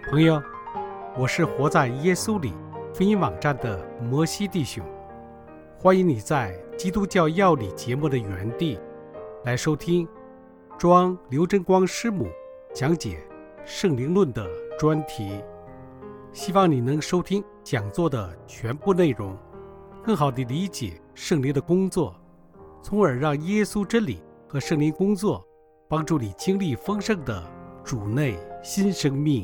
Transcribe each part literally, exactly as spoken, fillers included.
朋友，我是活在耶稣里福音网站的摩西弟兄，欢迎你在基督教要理节目的原地来收听庄刘真光师母讲解圣灵论的专题，希望你能收听讲座的全部内容，更好地理解圣灵的工作，从而让耶稣真理和圣灵工作帮助你经历丰盛的主内新生命。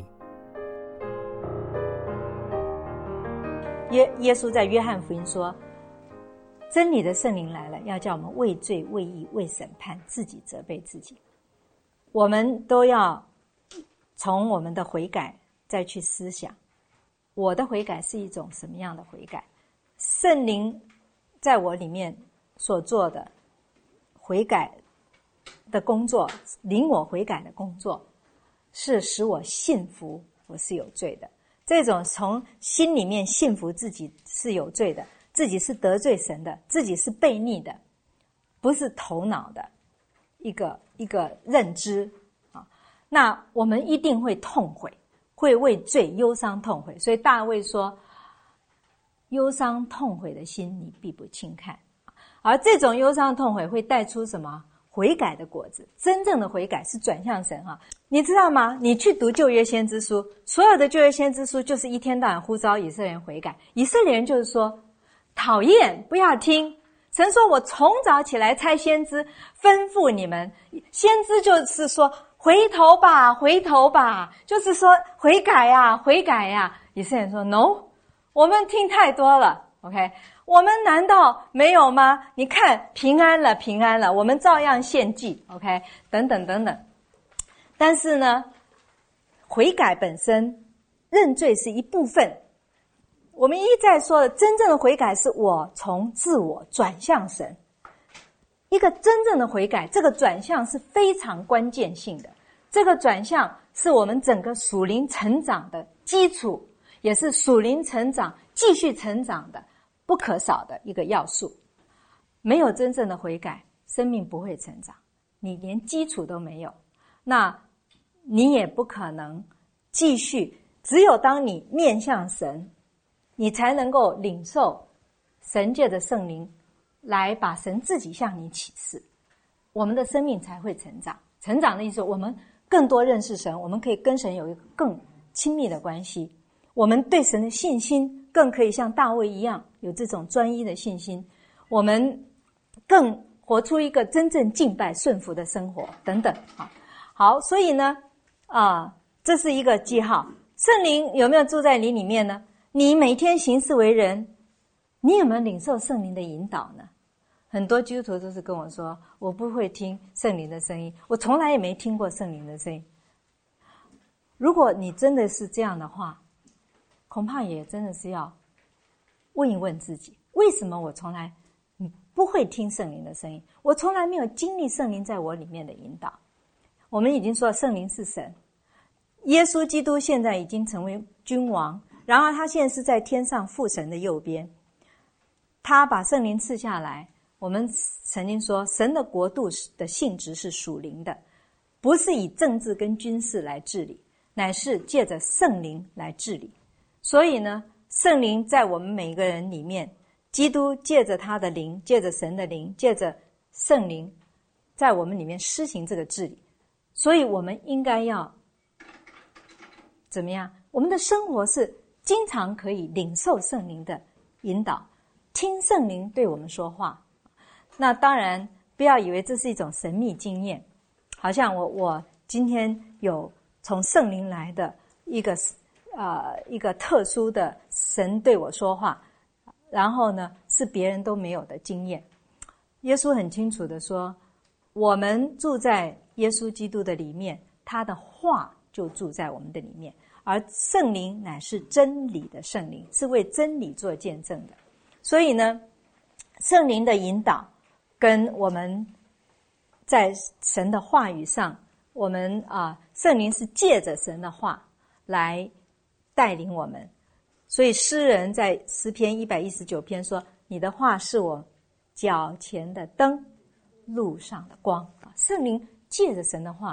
耶耶稣在约翰福音说，真理的圣灵来了，要叫我们为罪为义为审判，自己责备自己。我们都要从我们的悔改再去思想，我的悔改是一种什么样的悔改？圣灵在我里面所做的悔改的工作，领我悔改的工作，是使我信服我是有罪的。这种从心里面信服自己是有罪的，自己是得罪神的，自己是悖逆的，不是头脑的一个一个认知啊。那我们一定会痛悔，会为罪忧伤痛悔。所以大卫说，忧伤痛悔的心你必不轻看。而这种忧伤痛悔会带出什么？悔改的果子。真正的悔改是转向神啊！你知道吗？你去读旧约先知书，所有的旧约先知书就是一天到晚呼召以色列人悔改。以色列人就是说，讨厌，不要听。神说，我从早起来差先知吩咐你们，先知就是说回头吧，回头吧，就是说悔改呀，悔改呀。以色列人说 no， 我们听太多了 OK， 我们难道没有吗？你看平安了平安了，我们照样献祭 OK， 等等等等。但是呢，悔改本身认罪是一部分。我们一再说了，真正的悔改是我从自我转向神。一个真正的悔改，这个转向是非常关键性的。这个转向是我们整个属灵成长的基础，也是属灵成长继续成长的不可少的一个要素。没有真正的悔改，生命不会成长，你连基础都没有，那你也不可能继续。只有当你面向神，你才能够领受神界的圣灵来把神自己向你启示，我们的生命才会成长。成长的意思，我们更多认识神，我们可以跟神有一个更亲密的关系，我们对神的信心更可以像大卫一样有这种专一的信心，我们更活出一个真正敬拜顺服的生活等等。好，所以呢啊，这是一个记号。圣灵有没有住在你里面呢？你每天行事为人，你有没有领受圣灵的引导呢？很多基督徒都是跟我说，我不会听圣灵的声音，我从来也没听过圣灵的声音。如果你真的是这样的话，恐怕也真的是要问一问自己，为什么我从来不会听圣灵的声音？我从来没有经历圣灵在我里面的引导。我们已经说圣灵是神，耶稣基督现在已经成为君王，然而他现在是在天上父神的右边，他把圣灵赐下来。我们曾经说，神的国度的性质是属灵的，不是以政治跟军事来治理，乃是借着圣灵来治理。所以呢，圣灵在我们每一个人里面，基督借着他的灵，借着神的灵，借着圣灵在我们里面施行这个治理。所以我们应该要怎么样？我们的生活是经常可以领受圣灵的引导，听圣灵对我们说话。那当然不要以为这是一种神秘经验，好像我我今天有从圣灵来的一个呃一个特殊的神对我说话，然后呢是别人都没有的经验。耶稣很清楚的说，我们住在耶稣基督的里面，他的话就住在我们的里面，而圣灵乃是真理的圣灵，是为真理做见证的。所以呢，圣灵的引导跟我们在神的话语上，我们啊，圣灵是借着神的话来带领我们。所以诗人在诗篇一百一十九篇说，你的话是我脚前的灯，路上的光。圣灵借着神的话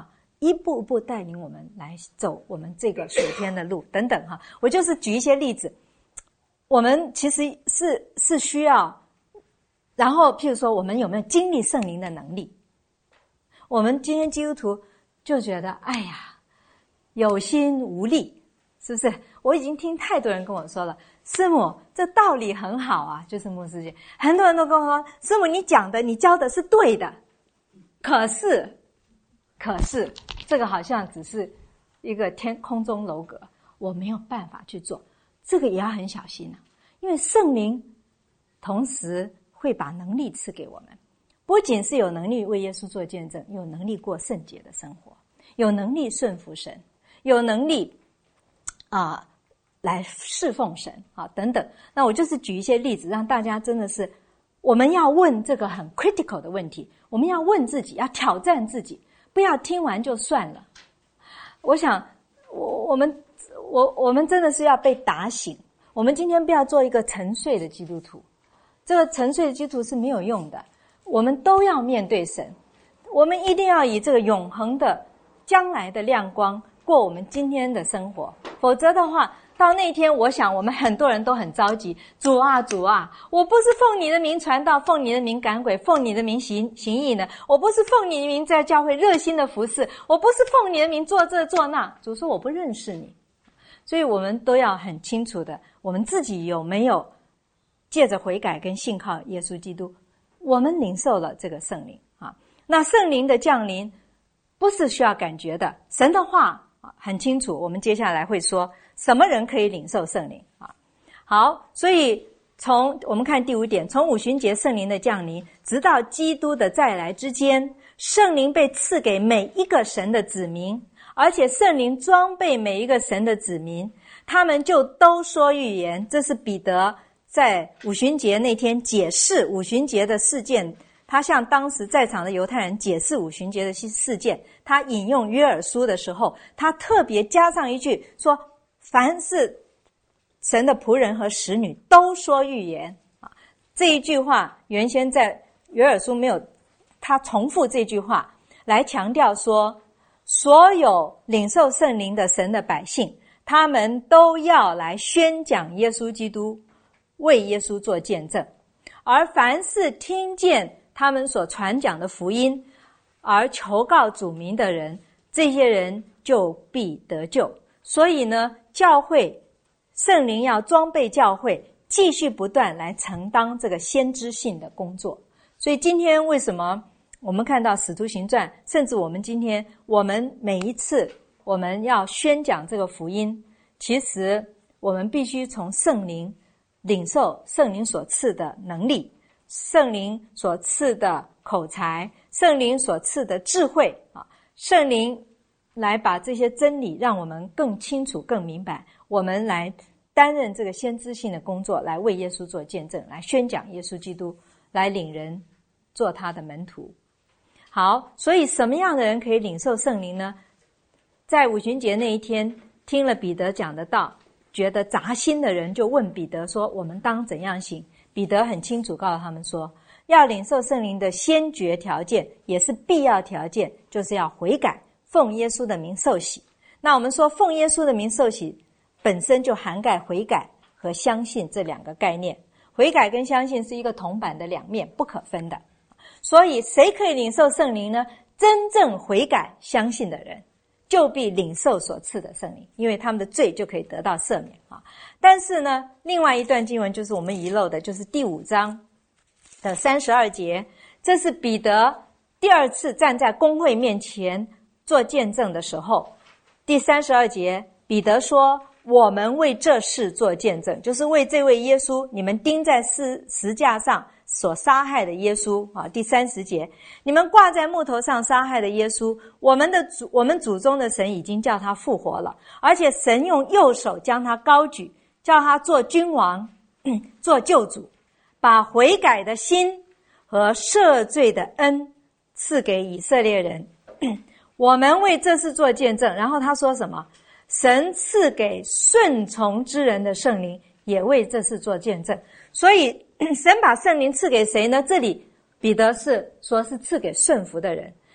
一步一步带领我们来走我们这个属天的路等等哈。我就是举一些例子，我们其实是是需要，然后譬如说我们有没有经历圣灵的能力？我们今天基督徒就觉得哎呀有心无力，是不是？我已经听太多人跟我说了，师母这道理很好啊，就是牧师姐，很多人都跟我说，师母你讲的你教的是对的，可是可是这个好像只是一个天空中楼阁，我没有办法去做，这个也要很小心啊，因为圣灵同时会把能力赐给我们，不仅是有能力为耶稣做见证，有能力过圣洁的生活，有能力顺服神，有能力啊、呃、来侍奉神啊等等。那我就是举一些例子，让大家真的是我们要问这个很 critical 的问题，我们要问自己，要挑战自己，不要听完就算了。我想我我们我我们真的是要被打醒，我们今天不要做一个沉睡的基督徒，这个沉睡的基督徒是没有用的，我们都要面对神，我们一定要以这个永恒的将来的亮光过我们今天的生活，否则的话到那天我想我们很多人都很着急，主啊主啊，我不是奉你的名传道，奉你的名赶鬼，奉你的名行行义呢，我不是奉你的名在教会热心的服侍，我不是奉你的名做这做那，主说我不认识你。所以我们都要很清楚的，我们自己有没有借着悔改跟信靠耶稣基督，我们领受了这个圣灵啊。那圣灵的降临不是需要感觉的，神的话很清楚，我们接下来会说什么人可以领受圣灵啊。好，所以从我们看第五点，从五旬节圣灵的降临直到基督的再来之间，圣灵被赐给每一个神的子民，而且圣灵装备每一个神的子民，他们就都说预言。这是彼得在五旬节那天解释五旬节的事件，他向当时在场的犹太人解释五旬节的事件，他引用约珥书的时候，他特别加上一句说，凡是神的仆人和使女都说预言啊。这一句话原先在约珥书没有，他重复这句话来强调说，所有领受圣灵的神的百姓，他们都要来宣讲耶稣基督，为耶稣做见证，而凡是听见他们所传讲的福音而求告主名的人，这些人就必得救。所以呢，教会圣灵要装备教会，继续不断来承担这个先知性的工作。所以今天为什么我们看到使徒行传，甚至我们今天我们每一次我们要宣讲这个福音，其实我们必须从圣灵领受圣灵所赐的能力，圣灵所赐的口才，圣灵所赐的智慧啊，圣灵来把这些真理让我们更清楚更明白，我们来担任这个先知性的工作，来为耶稣做见证，来宣讲耶稣基督，来领人做他的门徒。好，所以什么样的人可以领受圣灵呢？在五旬节那一天听了彼得讲的道，觉得扎心的人就问彼得说，我们当怎样行？彼得很清楚告诉他们说，要领受圣灵的先决条件也是必要条件，就是要悔改，奉耶稣的名受洗。那我们说奉耶稣的名受洗本身就涵盖悔改和相信这两个概念，悔改跟相信是一个铜板的两面，不可分的。所以谁可以领受圣灵呢？真正悔改相信的人就必领受所赐的圣灵，因为他们的罪就可以得到赦免啊。但是呢，另外一段经文就是我们遗漏的，就是第五章的三十二节，这是彼得第二次站在公会面前做见证的时候。第三十二节，彼得说，我们为这事做见证，就是为这位耶稣，你们钉在十十架上所杀害的耶稣啊。第三十节，你们挂在木头上杀害的耶稣，我们的主，我们祖宗的神已经叫他复活了，而且神用右手将他高举，叫他做君王，做救主，把悔改的心和赦罪的恩赐给以色列人。我们为这事做见证。然后他说什么？神赐给顺从之人的圣灵也为这事做见证。所以神把圣灵赐给谁呢？这里彼得是说是赐给顺服的人。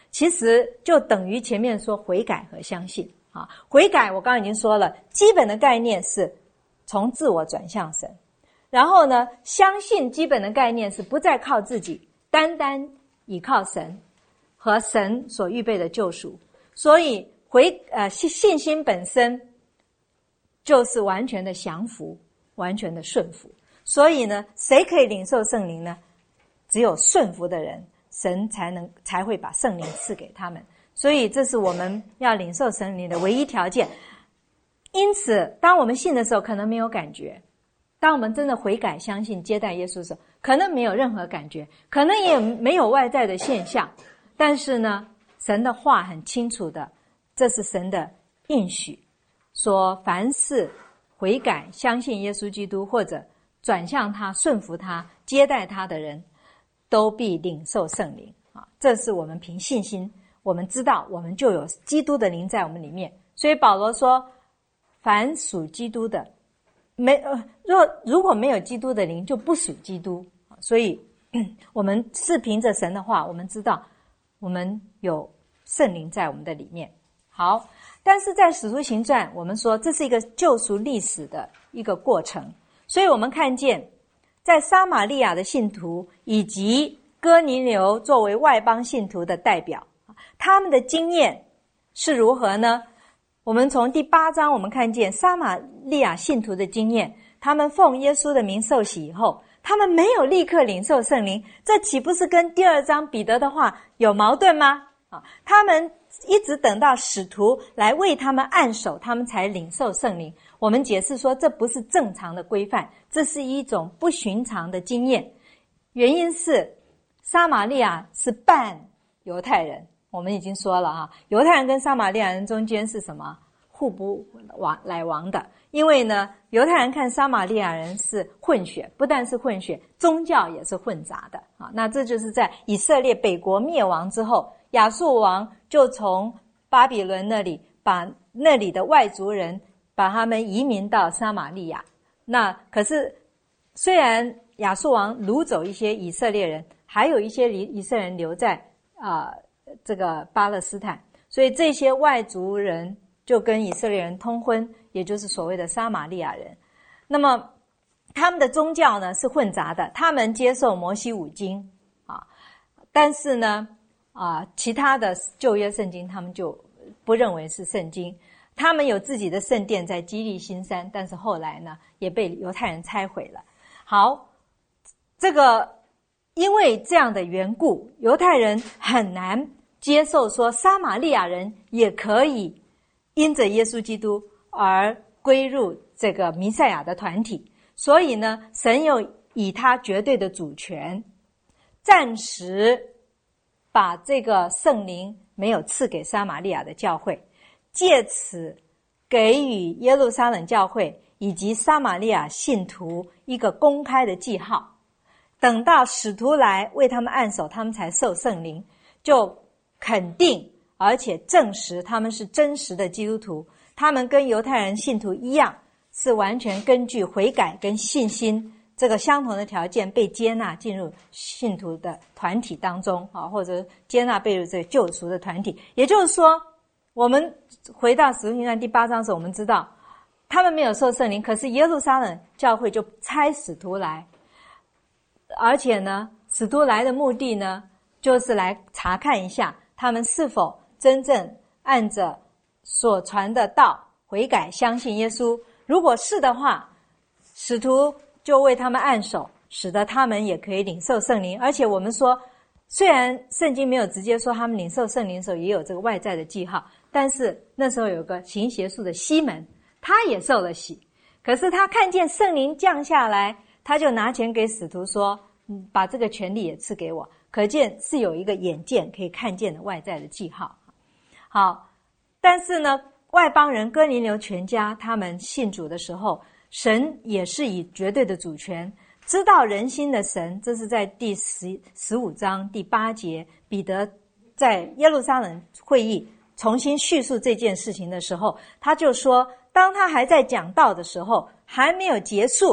其实就等于前面说悔改和相信啊。悔改我刚刚已经说了，基本的概念是从自我转向神，然后呢，相信基本的概念是不再靠自己，单单倚靠神和神所预备的救赎。所以回呃信心本身就是完全的降服，完全的顺服。所以呢，谁可以领受圣灵呢？只有顺服的人，神才能才会把圣灵赐给他们。所以这是我们要领受圣灵的唯一条件。因此当我们信的时候可能没有感觉，当我们真的悔改相信接待耶稣的时候，可能没有任何感觉，可能也没有外在的现象，但是呢，神的话很清楚的，这是神的应许，说凡是悔改相信耶稣基督或者转向他顺服他接待他的人，都必领受圣灵啊！这是我们凭信心，我们知道我们就有基督的灵在我们里面。所以保罗说，凡属基督的，没呃，若如果没有基督的灵，就不属基督。所以我们是凭着神的话，我们知道我们有圣灵在我们的里面。好，但是在使徒行传，我们说这是一个救赎历史的一个过程，所以我们看见在撒玛利亚的信徒以及哥尼流作为外邦信徒的代表，他们的经验是如何呢？我们从第八章我们看见撒玛利亚信徒的经验，他们奉耶稣的名受洗以后，他们没有立刻领受圣灵，这岂不是跟第二章彼得的话有矛盾吗？啊，他们一直等到使徒来为他们按手，他们才领受圣灵。我们解释说，这不是正常的规范，这是一种不寻常的经验。原因是撒玛利亚是半犹太人，我们已经说了啊，犹太人跟撒玛利亚人中间是什么？互不往来往的。因为呢，犹太人看撒玛利亚人是混血，不但是混血，宗教也是混杂的啊。那这就是在以色列北国灭亡之后，亚述王就从巴比伦那里把那里的外族人把他们移民到撒玛利亚。那可是虽然亚述王掳走一些以色列人，还有一些以色列人留在啊、呃、这个巴勒斯坦，所以这些外族人就跟以色列人通婚，也就是所谓的撒玛利亚人。那么他们的宗教呢是混杂的，他们接受摩西五经啊，但是呢啊其他的旧约圣经他们就不认为是圣经。他们有自己的圣殿在基利心山，但是后来呢也被犹太人拆毁了。好，这个因为这样的缘故，犹太人很难接受说撒玛利亚人也可以因着耶稣基督而归入这个弥赛亚的团体。所以呢，神有以他绝对的主权，暂时把这个圣灵没有赐给撒玛利亚的教会，借此给予耶路撒冷教会以及撒玛利亚信徒一个公开的记号。等到使徒来为他们按手，他们才受圣灵，就肯定而且证实他们是真实的基督徒。他们跟犹太人信徒一样，是完全根据悔改跟信心这个相同的条件被接纳进入信徒的团体当中啊，或者接纳被入这个救赎的团体。也就是说，我们回到使徒行传第八章的时候，我们知道他们没有受圣灵，可是耶路撒冷教会就差使徒来，而且呢，使徒来的目的呢，就是来查看一下他们是否真正按着所传的道悔改相信耶稣。如果是的话，使徒就为他们按手，使得他们也可以领受圣灵。而且我们说，虽然圣经没有直接说他们领受圣灵的时候也有这个外在的记号，但是那时候有个行邪术的西门，他也受了洗，可是他看见圣灵降下来，他就拿钱给使徒说，把这个权利也赐给我。可见是有一个眼见可以看见的外在的记号。好，但是呢，外邦人哥尼流全家他们信主的时候，神也是以绝对的主权，知道人心的神。这是在第十十五章第八节，彼得在耶路撒冷会议重新叙述这件事情的时候，他就说，当他还在讲道的时候，还没有结束，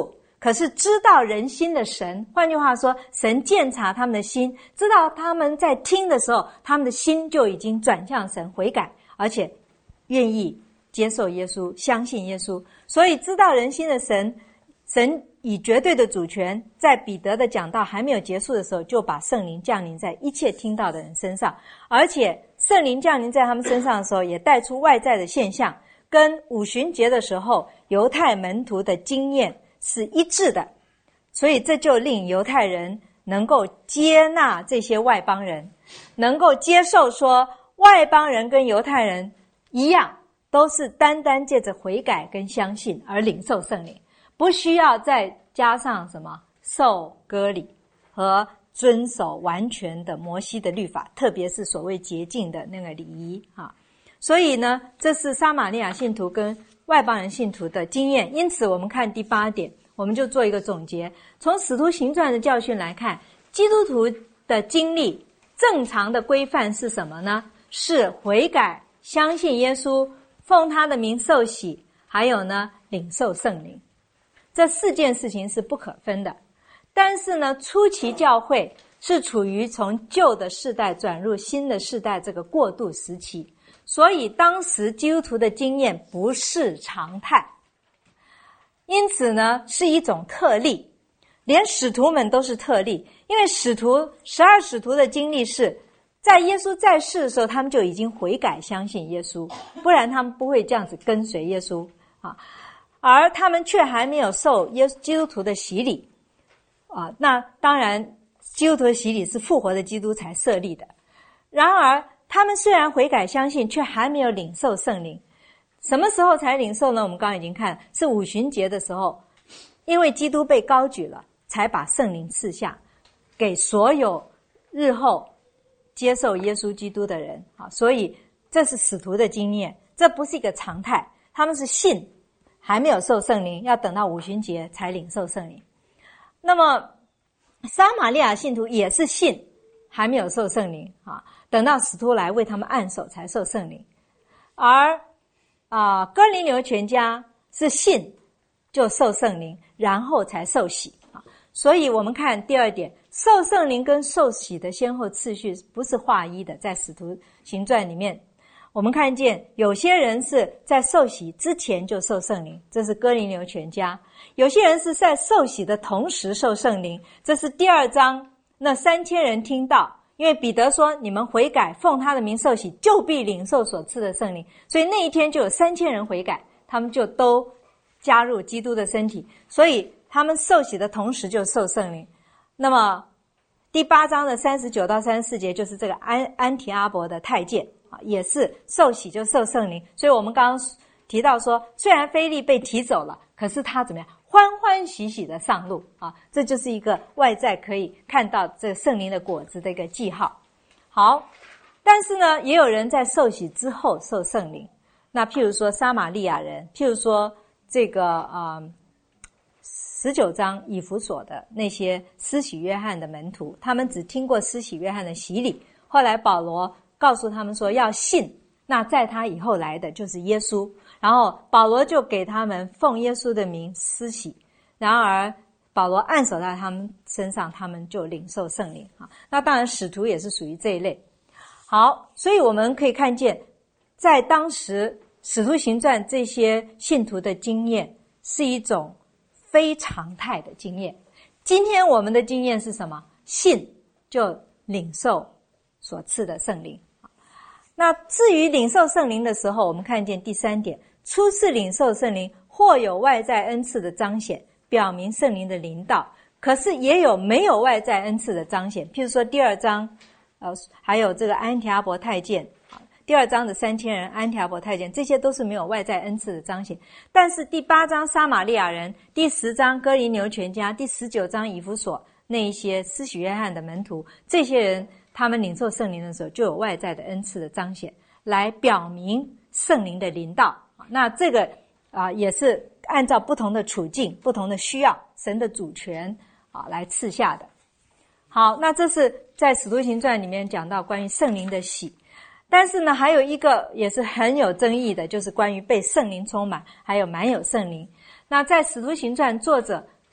可是知道人心的神，换句话说，神鉴察他们的心，知道他们在听的时候，他们的心就已经转向神悔改，而且愿意接受耶稣，相信耶稣。所以知道人心的神，神以绝对的主权，在彼得的讲道还没有结束的时候，就把圣灵降临在一切听到的人身上，而且圣灵降临在他们身上的时候，也带出外在的现象，跟五旬节的时候犹太门徒的经验是一致的，所以这就令犹太人能够接纳这些外邦人，能够接受说外邦人跟犹太人一样，都是单单借着悔改跟相信而领受圣灵，不需要再加上什么受割礼和遵守完全的摩西的律法，特别是所谓洁净的那个礼仪啊。所以呢，这是撒玛利亚信徒跟外邦人信徒的经验。因此我们看第八点，我们就做一个总结。从使徒行传的教训来看，基督徒的经历正常的规范是什么呢？是悔改、相信耶稣、奉他的名受洗，还有呢领受圣灵。这四件事情是不可分的。但是呢，初期教会是处于从旧的世代转入新的世代这个过渡时期，所以当时基督徒的经验不是常态，因此呢是一种特例，连使徒们都是特例。因为使徒十二使徒的经历是在耶稣在世的时候，他们就已经悔改相信耶稣，不然他们不会这样子跟随耶稣啊。而他们却还没有受耶稣基督徒的洗礼啊。那当然基督徒的洗礼是复活的基督才设立的，然而他们虽然悔改相信，却还没有领受圣灵。什么时候才领受呢？我们刚刚已经看，是五旬节的时候，因为基督被高举了，才把圣灵赐下给所有日后接受耶稣基督的人啊。所以这是使徒的经验，这不是一个常态。他们是信，还没有受圣灵，要等到五旬节才领受圣灵。那么撒玛利亚信徒也是信，还没有受圣灵啊，等到使徒来为他们按手才受圣灵。而啊，哥林流全家是信就受圣灵，然后才受洗啊。所以我们看第二点，受圣灵跟受洗的先后次序不是划一的。在使徒行传里面，我们看见有些人是在受洗之前就受圣灵，这是哥林流全家；有些人是在受洗的同时受圣灵，这是第二章那三千人听到。因为彼得说，你们悔改，奉他的名受洗，就必领受所赐的圣灵。所以那一天就有三千人悔改，他们就都加入基督的身体，所以他们受洗的同时就受圣灵。那么第八章的三十九到三十四节就是这个安安提阿伯的太监啊，也是受洗就受圣灵。所以我们刚刚提到说，虽然腓力被提走了，可是他怎么样？欢欢喜喜的上路啊，这就是一个外在可以看到这圣灵的果子的一个记号。好，但是呢，也有人在受洗之后受圣灵。那譬如说撒玛利亚人，譬如说这个啊十九章以弗所的那些施洗约翰的门徒，他们只听过施洗约翰的洗礼，后来保罗告诉他们说要信，那在他以后来的就是耶稣。然后保罗就给他们奉耶稣的名施洗，然而保罗按手在他们身上，他们就领受圣灵啊。那当然使徒也是属于这一类。好，所以我们可以看见，在当时使徒行传这些信徒的经验是一种非常态的经验。今天我们的经验是什么？信就领受所赐的圣灵。那至于领受圣灵的时候，我们看见第三点，初次领受圣灵或有外在恩赐的彰显，表明圣灵的临到，可是也有没有外在恩赐的彰显。譬如说第二章呃，还有这个安提阿伯太监，第二章的三千人，安提阿伯太监，这些都是没有外在恩赐的彰显。但是第八章撒玛利亚人，第十章哥林流全家，第十九章以弗所那一些施洗约翰的门徒，这些人他们领受圣灵的时候，就有外在的恩赐的彰显，来表明圣灵的临到。那这个啊、呃，也是按照不同的处境、不同的需要，神的主权啊来赐下的。好，那这是在使徒行传里面讲到关于圣灵的喜。但是呢，还有一个也是很有争议的，就是关于被圣灵充满，还有满有圣灵。那在使徒行传作者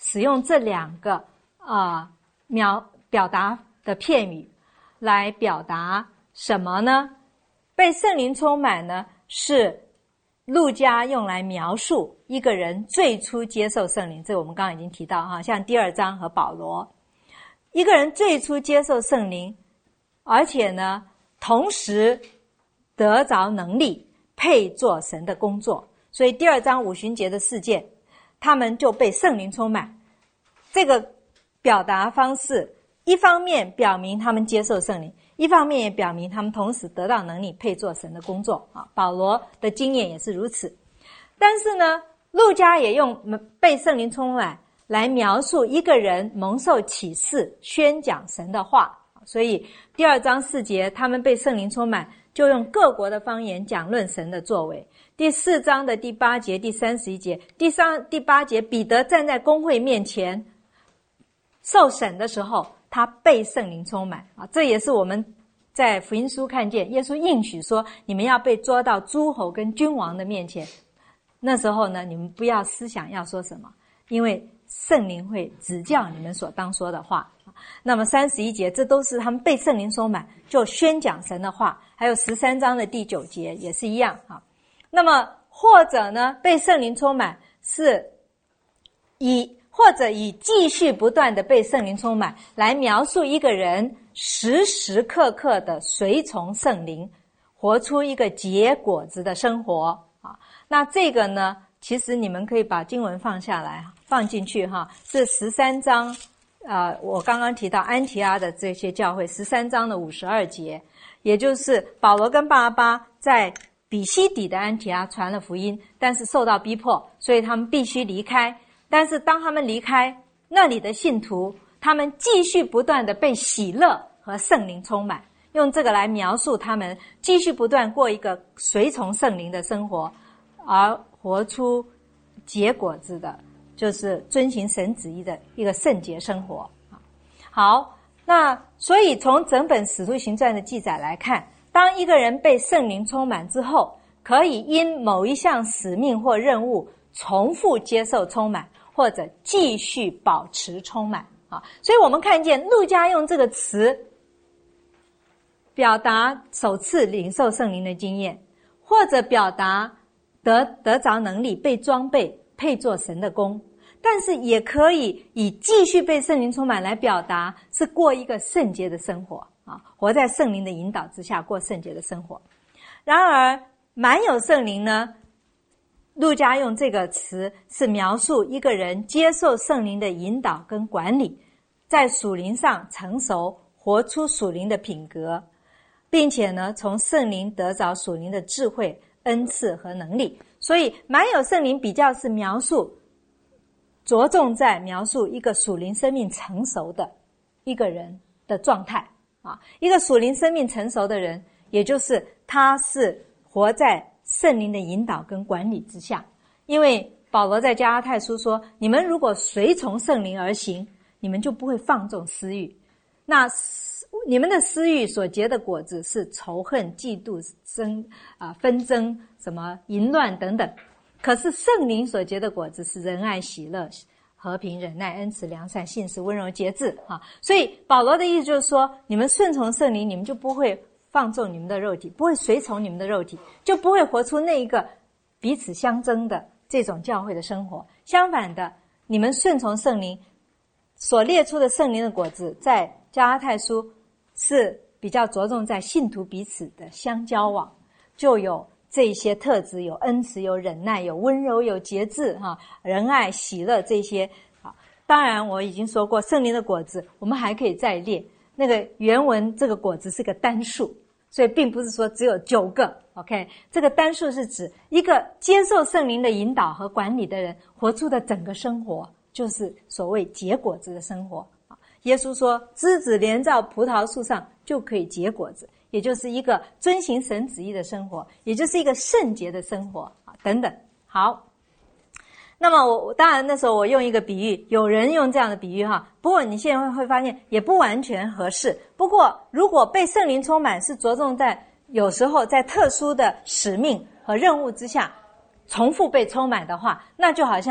使用这两个啊、呃、描表达的片语来表达什么呢？被圣灵充满呢，是路加用来描述一个人最初接受圣灵，这个我们刚刚已经提到哈，像第二章和保罗，一个人最初接受圣灵，而且呢，同时得着能力，配做神的工作。所以第二章五旬节的事件，他们就被圣灵充满。这个表达方式，一方面表明他们接受圣灵，一方面也表明他们同时得到能力，配做神的工作啊。保罗的经验也是如此。但是呢，路加也用被圣灵充满来描述一个人蒙受启示，宣讲神的话。所以第二章四节，他们被圣灵充满，就用各国的方言讲论神的作为。第四章的第八节、第三十一节，第三、第八节，彼得站在公会面前受审的时候，他被圣灵充满啊，这也是我们在福音书看见耶稣应许说，你们要被捉到诸侯跟君王的面前。那时候呢，你们不要思想要说什么，因为圣灵会指教你们所当说的话。那么三十一节，这都是他们被圣灵充满就宣讲神的话。还有十三章的第九节也是一样啊。那么或者呢，被圣灵充满是以或者以继续不断的被圣灵充满来描述一个人时时刻刻的随从圣灵，活出一个结果子的生活啊。那这个呢，其实你们可以把经文放下来放进去哈，是十三章呃，我刚刚提到安提阿的这些教会十三章的五十二节，也就是保罗跟巴拿巴在比西底的安提阿传了福音，但是受到逼迫，所以他们必须离开。但是当他们离开那里的信徒，他们继续不断的被喜乐和圣灵充满，用这个来描述他们继续不断过一个随从圣灵的生活，而活出结果子的，就是遵行神旨意的一个圣洁生活。好，那所以从整本使徒行传的记载来看，当一个人被圣灵充满之后，可以因某一项使命或任务重复接受充满，或者继续保持充满啊。所以我们看见路加用这个词表达首次领受圣灵的经验，或者表达得得着能力，被装备，配做神的工。但是也可以以继续被圣灵充满来表达是过一个圣洁的生活啊，活在圣灵的引导之下过圣洁的生活。然而满有圣灵呢，路加用这个词是描述一个人接受圣灵的引导跟管理，在属灵上成熟，活出属灵的品格，并且呢从圣灵得着属灵的智慧、恩赐和能力。所以满有圣灵比较是描述着重在描述一个属灵生命成熟的一个人的状态啊，一个属灵生命成熟的人，也就是他是活在圣灵的引导跟管理之下。因为保罗在加拉太书说，你们如果随从圣灵而行，你们就不会放纵私欲。那你们的私欲所结的果子是仇恨、嫉妒、争啊纷争、什么淫乱等等。可是圣灵所结的果子是仁爱、喜乐、和平、忍耐、恩慈、良善、信实、温柔、节制啊。所以保罗的意思就是说，你们顺从圣灵，你们就不会放纵你们的肉体，不会随从你们的肉体，就不会活出那一个彼此相争的这种教会的生活。相反的，你们顺从圣灵所列出的圣灵的果子，在加拉太书是比较着重在信徒彼此的相交往，就有这些特质，有恩慈，有忍耐，有温柔，有节制哈，仁爱、喜乐这些。好，当然我已经说过，圣灵的果子我们还可以再列。那个原文这个果子是个单数，所以并不是说只有九个 OK， 这个单数是指一个接受圣灵的引导和管理的人活出的整个生活，就是所谓结果子的生活。耶稣说枝子连在葡萄树上就可以结果子，也就是一个遵行神旨意的生活，也就是一个圣洁的生活等等。好，那么我当然那时候我用一个比喻，有人用这样的比喻哈，不过你现在会发现也不完全合适。不过如果被圣灵充满是着重在有时候在特殊的使命和任务之下重复被充满的话，那就好像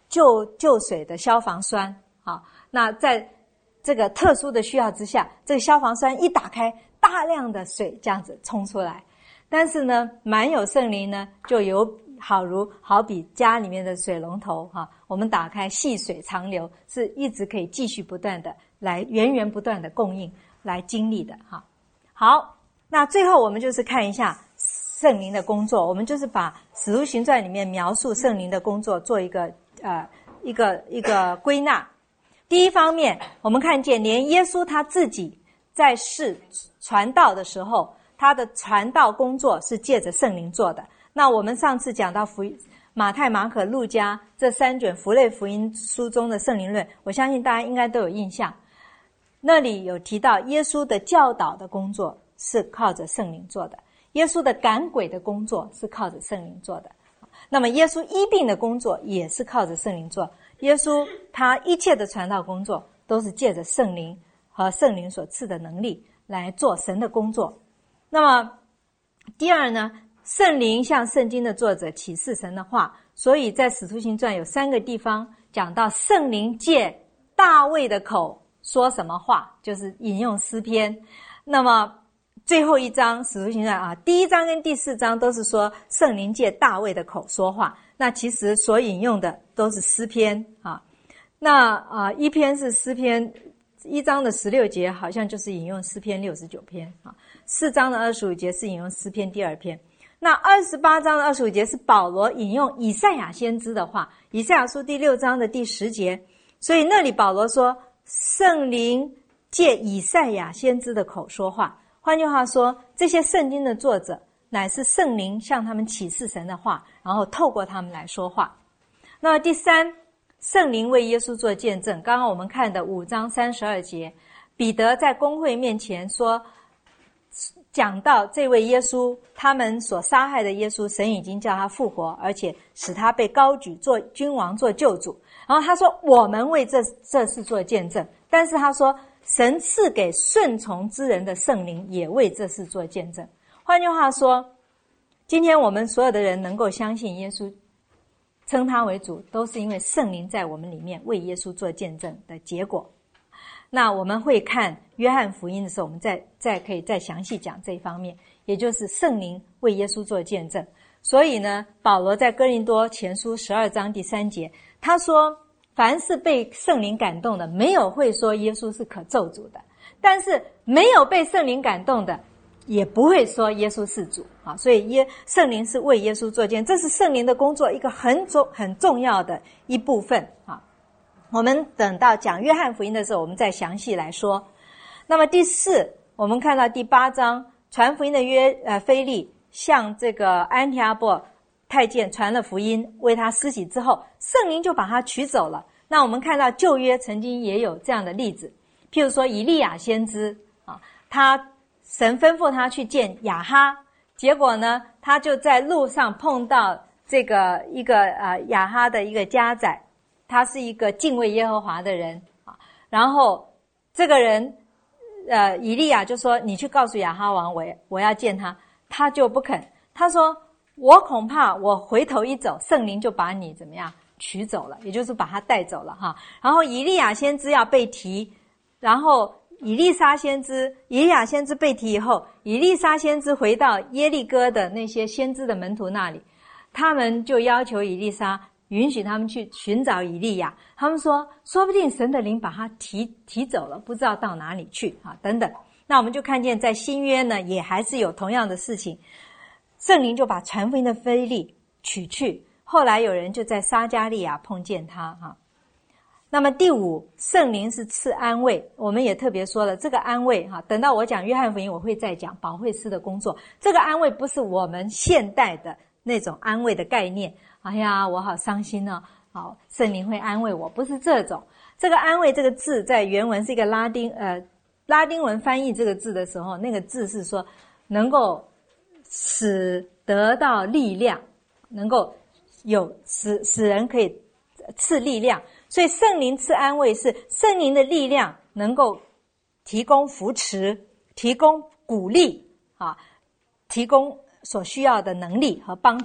救救水的消防栓啊。那在这个特殊的需要之下，这个消防栓一打开，大量的水这样子冲出来。但是呢，满有圣灵呢，就有好如好比家里面的水龙头哈、啊，我们打开细水长流，是一直可以继续不断的来源源不断的供应来经历的哈、啊。好，那最后我们就是看一下圣灵的工作，我们就是把使徒行传里面描述圣灵的工作做一个呃一个一个归纳。第一方面，我们看见连耶稣他自己在世传道的时候，他的传道工作是借着圣灵做的。那我们上次讲到福音马太、马可、路加这三卷福类福音书中的圣灵论，我相信大家应该都有印象。那里有提到耶稣的教导的工作是靠着圣灵做的，耶稣的赶鬼的工作是靠着圣灵做的，那么耶稣医病的工作也是靠着圣灵做。耶稣他一切的传道工作都是借着圣灵和圣灵所赐的能力来做神的工作。那么第二呢，圣灵向圣经的作者启示神的话，所以在使徒行传有三个地方讲到圣灵借大卫的口说什么话，就是引用诗篇。那么最后一章使徒行传啊，第一章跟第四章都是说圣灵借大卫的口说话，那其实所引用的都是诗篇啊。那啊一篇是诗篇一章的十六节，好像就是引用诗篇六十九篇啊。四章的二十五节是引用诗篇第二篇。那二十八章的二十五节是保罗引用以赛亚先知的话，以赛亚书第六章的第十节。所以那里保罗说圣灵借以赛亚先知的口说话，换句话说，这些圣经的作者乃是圣灵向他们启示神的话，然后透过他们来说话。那么第三，圣灵为耶稣做见证。刚刚我们看的五章三十二节，彼得在公会面前说，讲到这位耶稣，他们所杀害的耶稣，神已经叫他复活，而且使他被高举做君王做救主。然后他说我们为这这事做见证，但是他说神赐给顺从之人的圣灵也为这事做见证。换句话说，今天我们所有的人能够相信耶稣，称他为主，都是因为圣灵在我们里面为耶稣做见证的结果。那我们会看约翰福音的时候，我们再再可以再详细讲这一方面，也就是圣灵为耶稣做见证。所以呢，保罗在哥林多前书十二章第三节，他说凡是被圣灵感动的，没有会说耶稣是可咒诅的，但是没有被圣灵感动的也不会说耶稣是主啊。所以耶圣灵是为耶稣做见证，这是圣灵的工作一个很重很重要的一部分啊。我们等到讲约翰福音的时候，我们再详细来说。那么第四，我们看到第八章，传福音的约呃腓利向这个安提阿波太监传了福音，为他施洗之后，圣灵就把他取走了。那我们看到旧约曾经也有这样的例子，譬如说以利亚先知啊，他神吩咐他去见亚哈，结果呢，他就在路上碰到这个一个呃亚哈的一个家宰，他是一个敬畏耶和华的人啊。然后这个人呃以利亚就说你去告诉亚哈王，我我要见他，他就不肯，他说我恐怕我回头一走，圣灵就把你怎么样取走了，也就是把他带走了哈。然后以利亚先知要被提，然后以利沙先知以利亚先知被提以后，以利沙先知回到耶利哥的那些先知的门徒那里，他们就要求以利沙允许他们去寻找以利亚，他们说说不定神的灵把他提提走了，不知道到哪里去啊等等。那我们就看见在新约呢也还是有同样的事情，圣灵就把传福音的腓利取去，后来有人就在撒迦利亚碰见他哈。那么第五，圣灵是赐安慰，我们也特别说了这个安慰哈，等到我讲约翰福音我会再讲保惠师的工作。这个安慰不是我们现代的那种安慰的概念，哎呀我好伤心哦，好圣灵会安慰我，不是这种。这个安慰这个字在原文是一个拉丁呃拉丁文翻译这个字的时候，那个字是说能够使得到力量，能够有使使人可以赐力量。所以圣灵赐安慰是圣灵的力量能够提供扶持，提供鼓励啊，提供所需要的能力和帮助。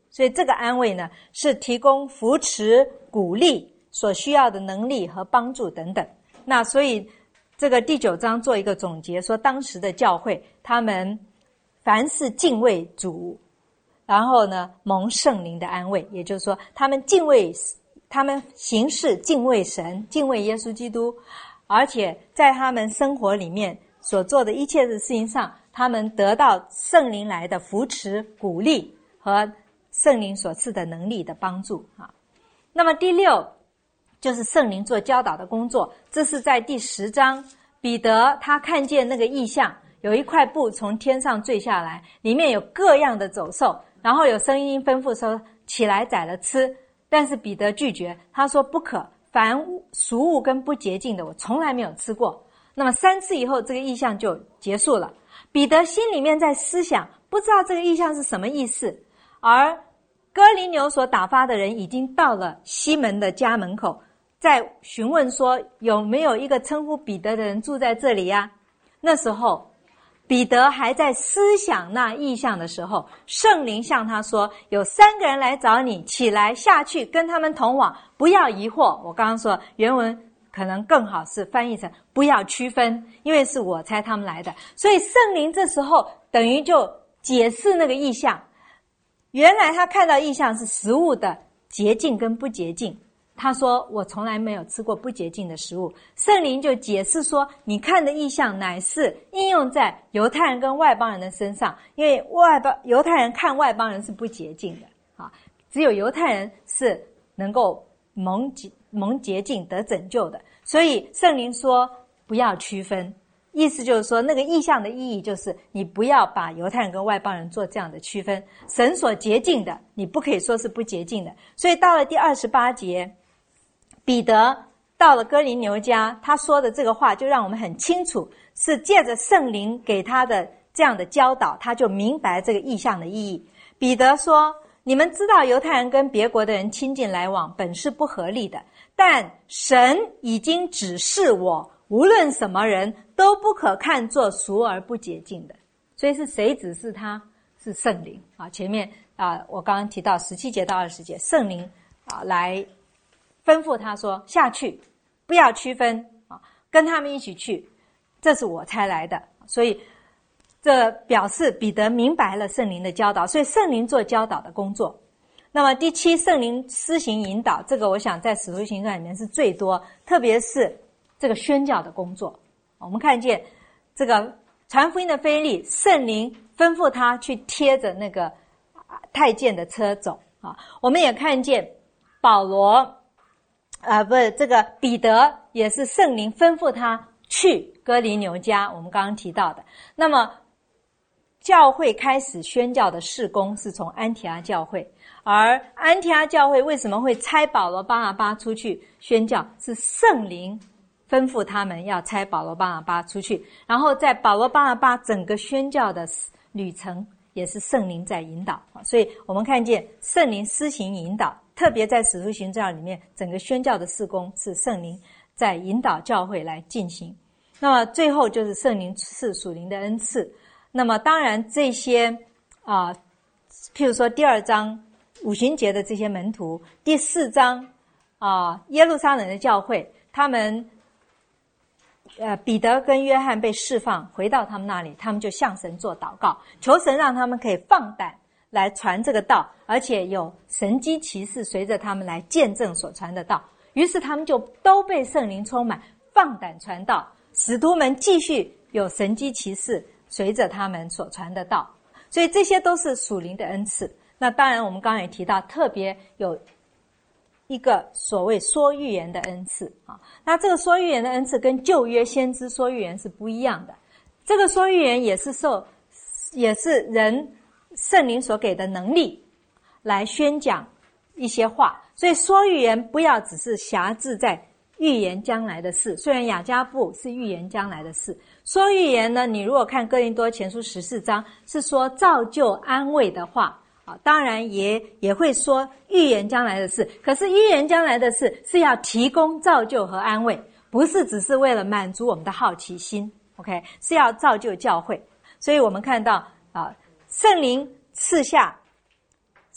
所以这个安慰呢，是提供扶持、鼓励所需要的能力和帮助等等。那所以这个第九章做一个总结，说当时的教会他们凡是敬畏主，然后呢蒙圣灵的安慰，也就是说他们敬畏，他们行事敬畏神，敬畏耶稣基督，而且在他们生活里面所做的一切的事情上，他们得到圣灵来的扶持、鼓励和圣灵所赐的能力的帮助啊。那么第六就是圣灵做教导的工作，这是在第十章，彼得他看见那个异象，有一块布从天上坠下来，里面有各样的走兽，然后有声音吩咐说起来宰了吃，但是彼得拒绝，他说不可，凡俗物跟不洁净的我从来没有吃过。那么三次以后这个异象就结束了，彼得心里面在思想，不知道这个异象是什么意思。而哥尼流所打发的人已经到了西门的家门口，在询问说有没有一个称呼彼得的人住在这里呀、啊？那时候彼得还在思想那异象的时候，圣灵向他说，有三个人来找你，起来下去跟他们同往，不要疑惑。我刚刚说原文可能更好是翻译成不要区分，因为是我猜他们来的，所以圣灵这时候等于就解释那个异象。原来他看到异象是食物的洁净跟不洁净，他说我从来没有吃过不洁净的食物。圣灵就解释说，你看的异象乃是应用在犹太人跟外邦人的身上，因为外邦犹太人看外邦人是不洁净的啊，只有犹太人是能够蒙洁蒙洁净得拯救的。所以圣灵说不要区分，意思就是说那个异象的意义就是你不要把犹太人跟外邦人做这样的区分，神所洁净的你不可以说是不洁净的。所以到了第二十八节，彼得到了哥尼流家，他说的这个话就让我们很清楚，是借着圣灵给他的这样的教导，他就明白这个异象的意义。彼得说，你们知道犹太人跟别国的人亲近来往本是不合理的，但神已经指示我，无论什么人都不可看作俗而不洁净的。所以是谁指示他？是圣灵啊！前面啊，我刚刚提到十七节到二十节，圣灵啊来吩咐他说下去，不要区分啊，跟他们一起去，这是我差来的。所以这表示彼得明白了圣灵的教导，所以圣灵做教导的工作。那么第七，圣灵施行引导，这个我想在使徒行传里面是最多，特别是这个宣教的工作。我们看见这个传福音的腓利，圣灵吩咐他去贴着那个太监的车走啊。我们也看见保罗啊，不是这个彼得，也是圣灵吩咐他去哥尼流家，我们刚刚提到的。那么教会开始宣教的事工是从安提阿教会，而安提阿教会为什么会差保罗巴拿巴出去宣教，是圣灵吩咐他们要差保罗巴拿巴出去，然后在保罗巴拿巴整个宣教的旅程也是圣灵在引导。所以我们看见圣灵施行引导，特别在使徒行传里面，整个宣教的事工是圣灵在引导教会来进行。那么最后就是圣灵赐属灵的恩赐。那么当然这些啊、呃，譬如说第二章五旬节的这些门徒，第四章啊、呃、耶路撒冷的教会，他们呃彼得跟约翰被释放回到他们那里，他们就向神做祷告，求神让他们可以放胆来传这个道，而且有神迹奇事随着他们来见证所传的道。于是他们就都被圣灵充满，放胆传道，使徒们继续有神迹奇事随着他们所传的道。所以这些都是属灵的恩赐。那当然我们刚刚也提到，特别有一个所谓说预言的恩赐啊。那这个说预言的恩赐跟旧约先知说预言是不一样的。这个说预言也是受也是人圣灵所给的能力来宣讲一些话。所以说预言不要只是辖制在预言将来的事，虽然雅迦布是预言将来的事，说预言呢，你如果看哥林多前书十四章是说造就安慰的话啊，当然也也会说预言将来的事，可是预言将来的事是要提供造就和安慰，不是只是为了满足我们的好奇心 OK， 是要造就教会。所以我们看到啊，圣灵赐下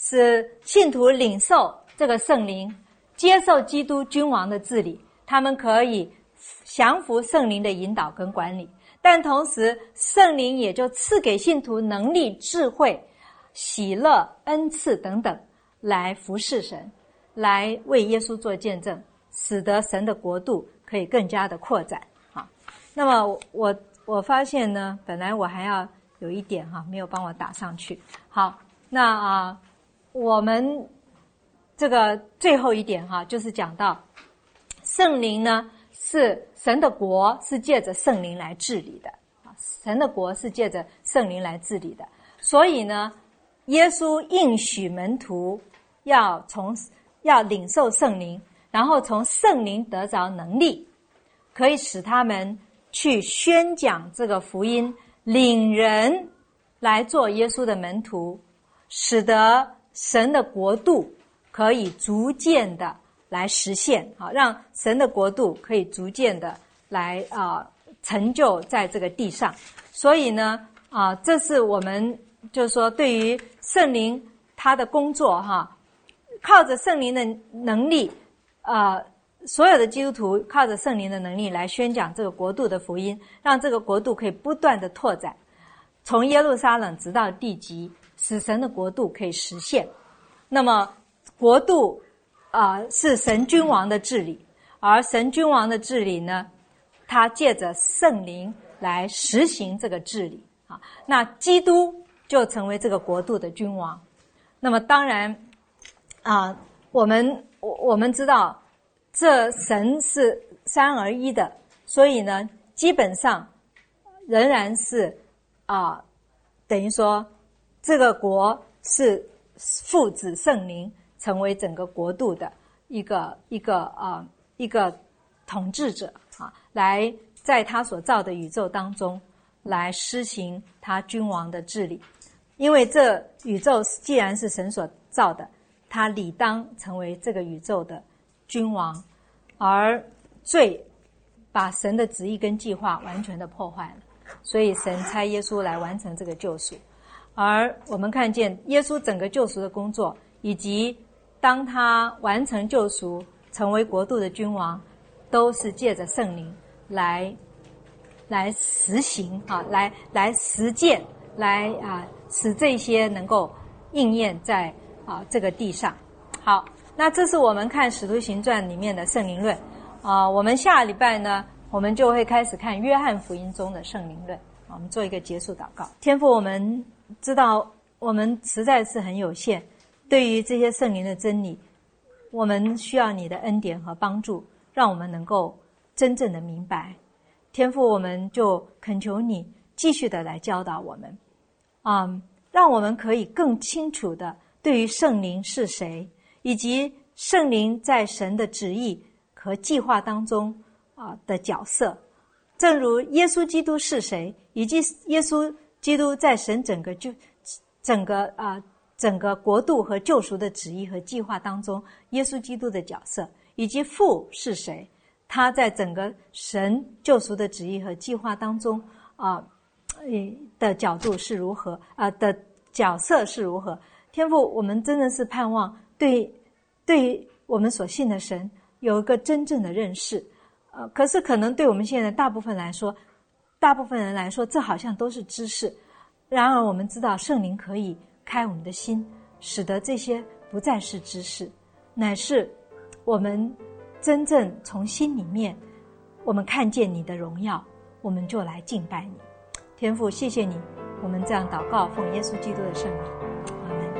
使信徒领受这个圣灵，接受基督君王的治理，他们可以降服圣灵的引导跟管理。但同时圣灵也就赐给信徒能力、智慧、喜乐、恩赐等等，来服侍神，来为耶稣做见证，使得神的国度可以更加的扩展。好，那么我我发现呢，本来我还要有一点哈，没有帮我打上去。好，那啊，我们这个最后一点哈，就是讲到圣灵呢，是神的国是借着圣灵来治理的，神的国是借着圣灵来治理的。所以呢，耶稣应许门徒要从要领受圣灵，然后从圣灵得着能力，可以使他们去宣讲这个福音，领人来做耶稣的门徒，使得神的国度可以逐渐的来实现，好，让神的国度可以逐渐的来啊、呃、成就在这个地上。所以呢啊、呃，这是我们就是说对于圣灵他的工作哈，靠着圣灵的能力，呃，所有的基督徒靠着圣灵的能力来宣讲这个国度的福音，让这个国度可以不断的拓展，从耶路撒冷直到地极，使神的国度可以实现。那么国度啊、呃、是神君王的治理，而神君王的治理呢，他借着圣灵来实行这个治理啊。那基督就成为这个国度的君王。那么当然啊、呃，我们我我们知道这神是三而一的，所以呢，基本上仍然是啊、呃，等于说这个国是父子圣灵成为整个国度的一个一个啊、呃、一个统治者啊，来在他所造的宇宙当中来施行他君王的治理。因为这宇宙既然是神所造的，他理当成为这个宇宙的君王，而罪把神的旨意跟计划完全的破坏了，所以神差耶稣来完成这个救赎。而我们看见耶稣整个救赎的工作，以及当他完成救赎成为国度的君王，都是借着圣灵来来实行啊，来来实践，来啊使这些能够应验在啊这个地上。好，那这是我们看使徒行传里面的圣灵论啊。我们下礼拜呢，我们就会开始看约翰福音中的圣灵论。我们做一个结束祷告。天父，我们知道我们实在是很有限，对于这些圣灵的真理，我们需要你的恩典和帮助，让我们能够真正的明白。天父，我们就恳求你继续的来教导我们，嗯，让我们可以更清楚的对于圣灵是谁，以及圣灵在神的旨意和计划当中啊、呃、的角色，正如耶稣基督是谁，以及耶稣基督在神整个就整个啊、呃、整个国度和救赎的旨意和计划当中，耶稣基督的角色，以及父是谁，他在整个神救赎的旨意和计划当中啊、呃、的角度是如何啊、呃、的角色是如何。天父，我们真的是盼望对对我们所信的神有一个真正的认识，呃，可是可能对我们现在大部分来说，大部分人来说，这好像都是知识。然而我们知道圣灵可以开我们的心，使得这些不再是知识，乃是我们真正从心里面我们看见你的荣耀，我们就来敬拜你。天父，谢谢你，我们这样祷告，奉耶稣基督的圣名，阿们。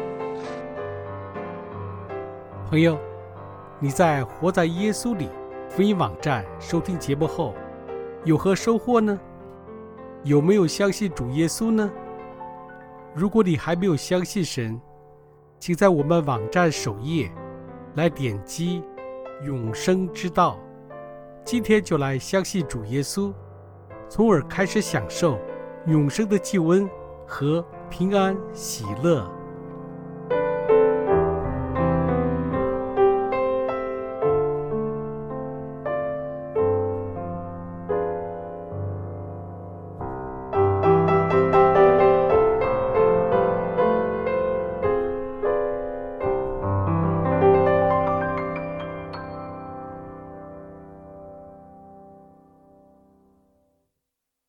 朋友，你在活在耶稣里福音网站收听节目后有何收获呢？有没有相信主耶稣呢？如果你还没有相信神，请在我们网站首页来点击永生之道，今天就来相信主耶稣，从而开始享受永生的救恩和平安喜乐。